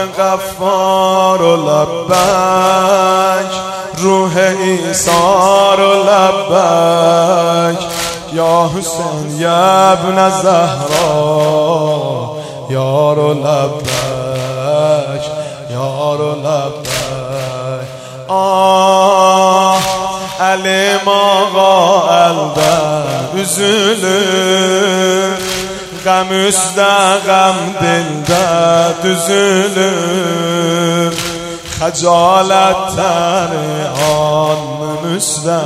غفار و لبک، روح ایثار و لبک، یا حسین یا ابن زهرا، یار و لبک، یار و لبک. Əlim ağa əldən üzülür, qəm üstə qəm dildə düzülür, xəcalətləri alnım üstə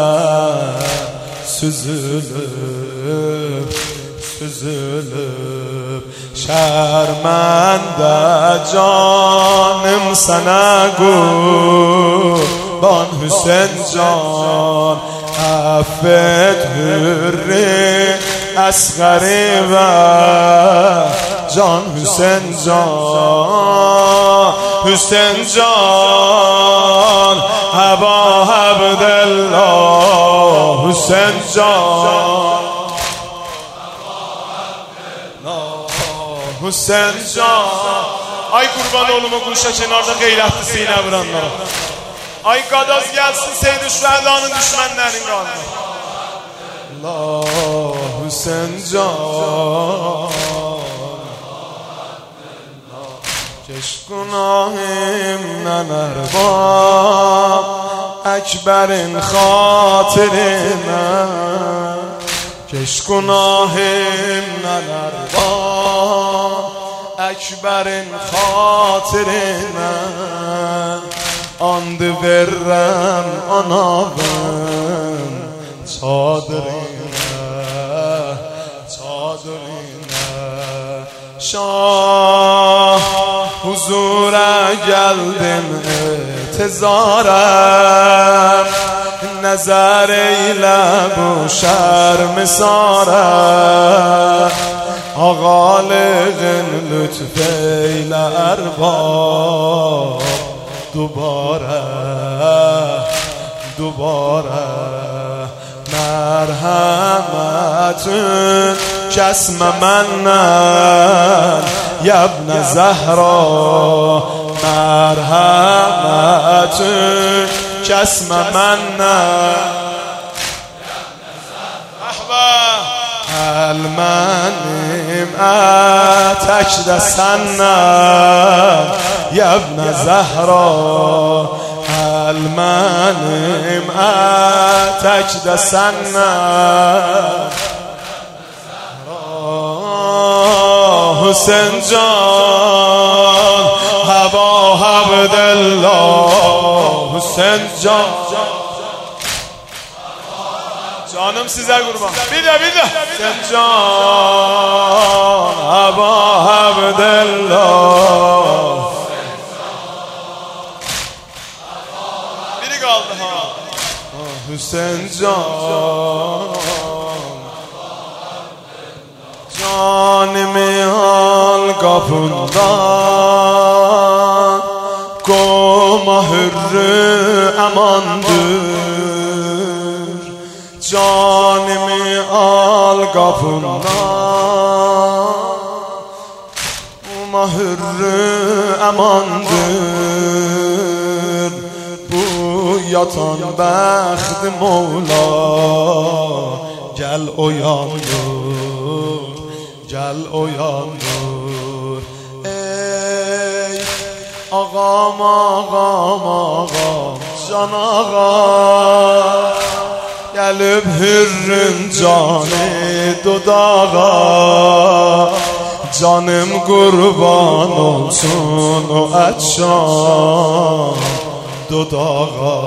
süzülür, süzülür. Şərməndə canım sənə qurban Hüseyn can, affet hürri əsğəri və can Hüseyn can, Hüseyn can, Əba Əbdəllah Hüseyn can, Hüseyn can. Ay kurban oğluma kuşa kenarda gayretli sinə vuranlara. Ay qadaz gelsin Seyyid-i Şühədanın düşmənlərin qanına. Allah Hüseyn can, keş günahimdən ərbab, Əkbərin xatirinə, keş günahimdən ərbab, Əkbərin xatirinə, and verrəm anavın çadırına, çadırına. Şah huzura geldim etizarəm, nəzər eylə bu şərmisarəm, ağalığın lütf eylə ərbab, دوباره دوباره مرحمتون کسم منن یبن زهرا، مرحمتون کسم منن المنیم اتک دسنن یبن زهرا، المنیم اتک دسنن حسین جان، ابا عبدالله حسین جان. Canım size kurban. Bir de Sen can Aba Abdullah. Biri kaldı ha. Hüseyin can, canımı al kapından, Koma hürrü emandır, canımı al kapından, mahürrü emandır, bu yatan bəxt Mevla, gel uyandır, gel uyandır. Ey ağam ağam ağam can ağam, gelip hürrün canı dudağa, canım kurban olsun o etşan dudağa.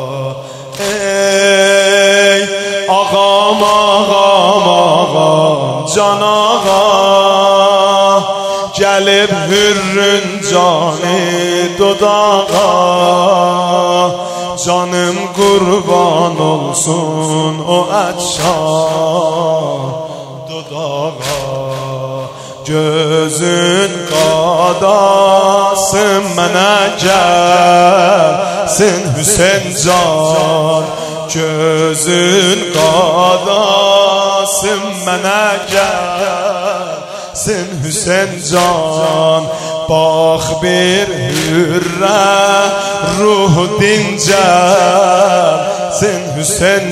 Ey ağam ağam ağam can ağa, gelip hürrün canı dudağa, canım kurban olsun o etşan dudağa. Gözün qadasın mənə gəlsin Hüseyin can, gözün qadasın mənə gəlsin Hüseyin can, باخ bir hürre ruh dincer sen Hüseyin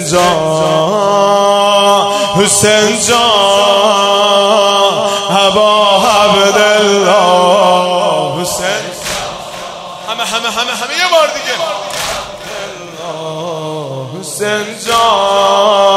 can Hüseyin can Heba Abdullah Hüseyin همه یه بار دیگه Hüseyin can